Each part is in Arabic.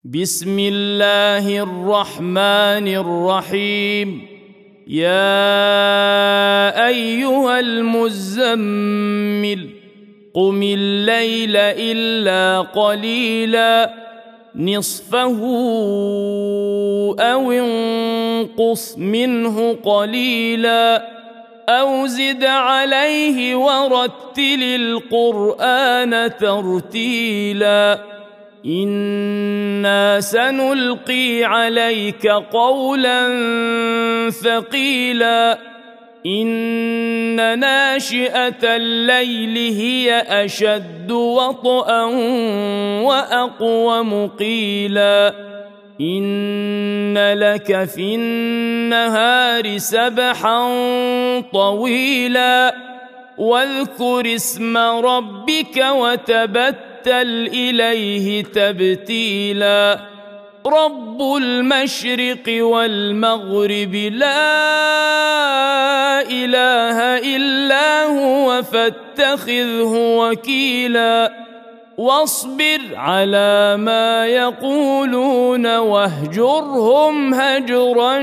بسم الله الرحمن الرحيم. يا أيها المزمل قم الليل إلا قليلا نصفه أو انقص منه قليلا أو زد عليه ورتل القرآن ترتيلا إنا سنلقي عليك قولا ثقيلا إن ناشئة الليل هي أشد وطئا وأقوم قيلا إن لك في النهار سبحا طويلا واذكر اسم ربك وتبتل إليه تبتيلا رب المشرق والمغرب لا إله إلا هو فاتخذه وكيلا واصبر على ما يقولون واهجرهم هجرا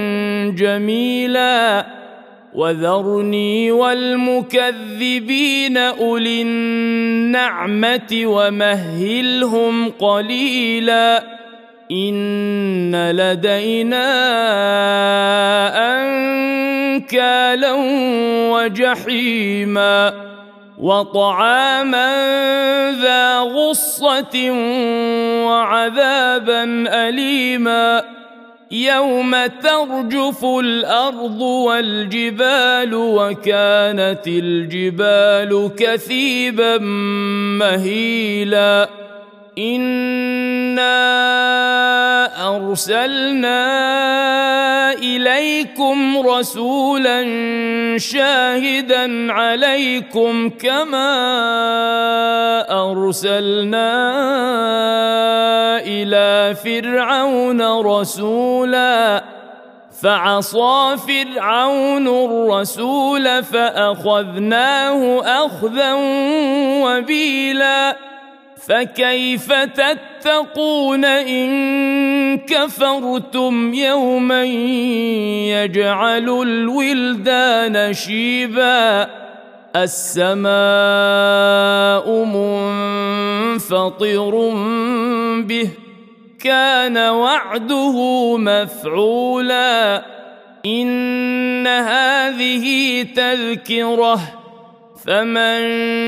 جميلا وذرني والمكذبين أولي النعمة ومهلهم قليلا إن لدينا أنكالا وجحيما وطعاما ذا غصة وعذابا أليما يوم ترجف الأرض والجبال وكانت الجبال كثيبا مهيلا إنا أرسلنا إليكم رسولا شاهدا عليكم كما أرسلنا إلى فرعون رسولا فعصى فرعون الرسول فأخذناه أخذا وبيلا فكيف تتقون إن كفرتم يوما يجعل الولدان شيبا السماء منفطر به كان وعده مفعولا إن هذه تذكرة فمن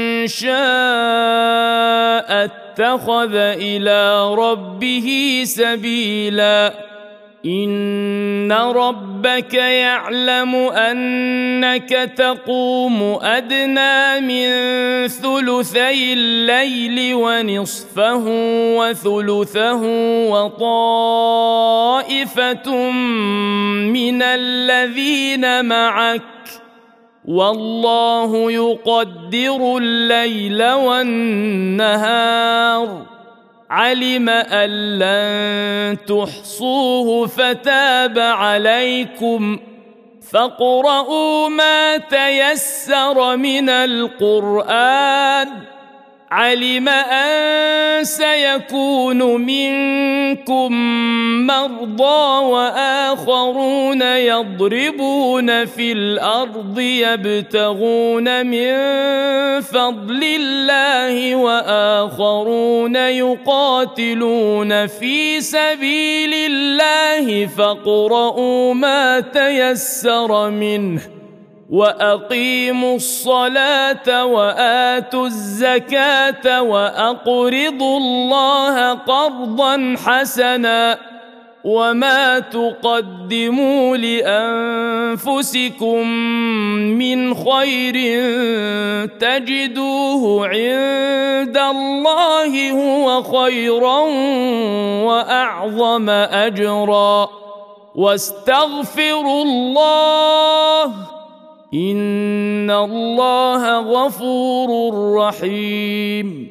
شاء اتخذ إلى ربه سبيلا إن ربك يعلم أنك تقوم أدنى من ثلثي الليل ونصفه وثلثه وطائفة من الذين معك والله يقدر الليل والنهار علم أن لن تحصوه فتاب عليكم فاقرؤوا ما تيسر من القرآن علم أن سيكون منكم مرضى وآخرون يضربون في الأرض يبتغون من فضل الله وآخرون يقاتلون في سبيل الله فاقرؤوا ما تيسر منه وأقيموا الصلاة وآتوا الزكاة وأقرضوا الله قرضا حسنا وما تقدموا لأنفسكم من خير تجدوه عند الله هو خيرا وأعظم أجرا واستغفروا الله إن الله غفور رحيم